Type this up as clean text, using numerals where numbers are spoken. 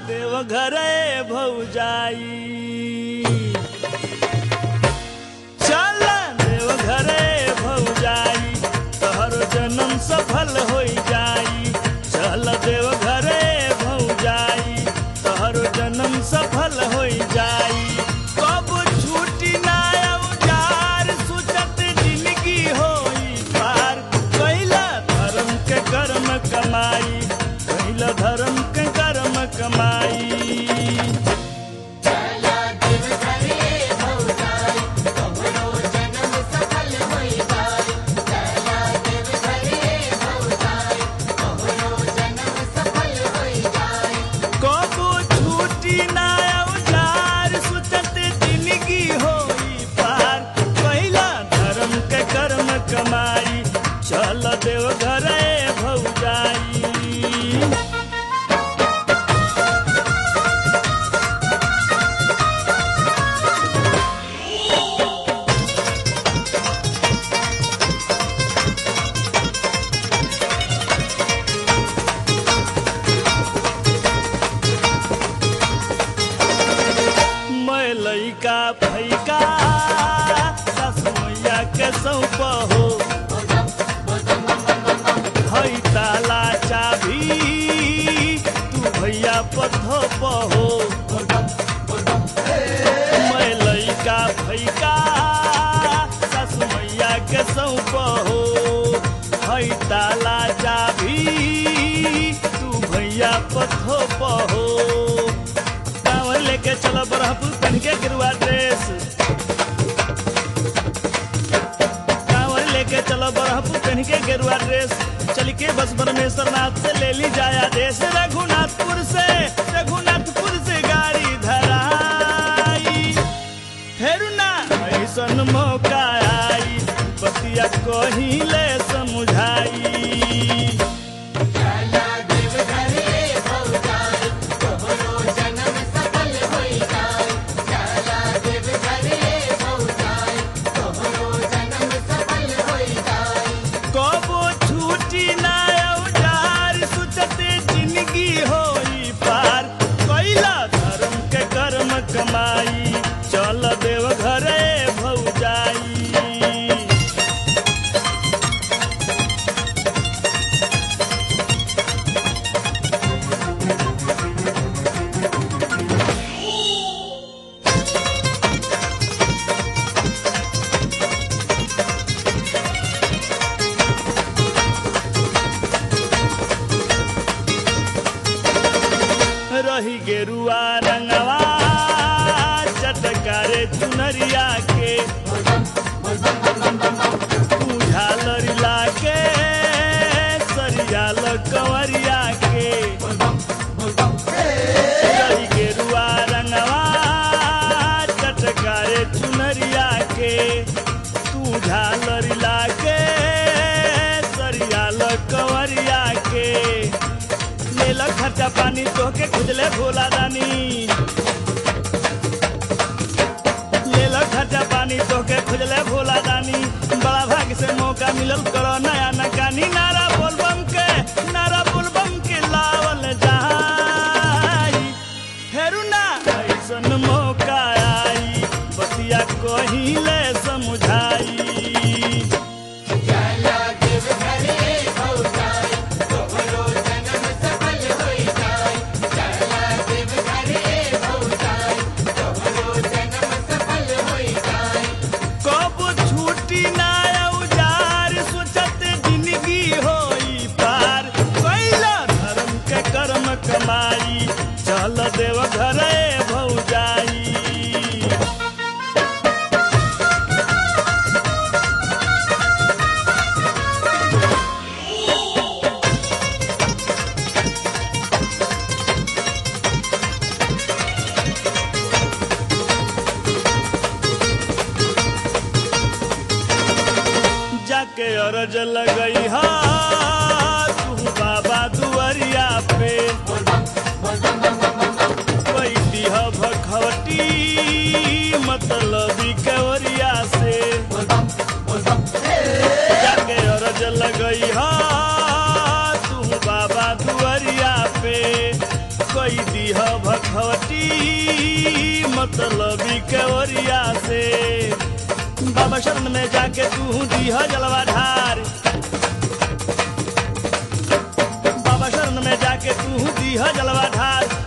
देवघरे भौजाई चल देवघरे भौजाई तोहर जन्म सफल हो जाई चल देवघरे भौजाई तोहर जन्म सफल हो जाई कब छूटी ना औजार सुचत जिंदगी होई पार कैला धर्म के कर्म कमाई कैला धर्म के कर्म कमाई कमाई चल देवघरे भौजाई मैं लइका फैका सासु मैया के सौंप हो हई ताला चाभी तू भैया पथोप हो मैं लइका फैका सासु मैया के सौंप हो हई ताला चाभी तू भैया पथोप हो कांवर लेके चलो बरहपुर पहन के गिरुआ ड्रेस कांवर लेके चलो बरहपुर पहन के गिरुआ ड्रेस चल के बस परमेश्वर नाथ से ले ली जाया देश रघुनाथपुर से गाड़ी धराई फेरू ना ऐसन मौका आई बतिया कहीं ले समझाई कमाई चल देवघरे भौजाई रही गेरुआ रंगवा चटकारे चुनरिया के तू झालर लाके सरिया कंवरिया के रही गेरुआ रंगवा चटकारे चुनरिया के तू झालर लाके सरिया कंवरिया के ले खर्चा पानी तोहके खुजले भोला दानी खर्चा पानी तोके खुजले भोला दानी बड़ा भाग से मौका मिलल करो नया नकानी नारा बोलबम के लावल जाई फेरू ना ऐसन मौका आई बतिया कहीं ले समझाई कमाई चल देवघरे भौजाई जाके अरज लगई हा तू बाबा दुआरिया पे भखवटी मतलबी कंवरिया से जाके अरज लगई हा तू बाबा दुआरिया पे कोई दीह लिखवटी मतलबी के ओरिया से। बाबा शरण में जाके तू दीह जलवा ढार, बाबा शरण में जाके तू दीह जलवा ढार।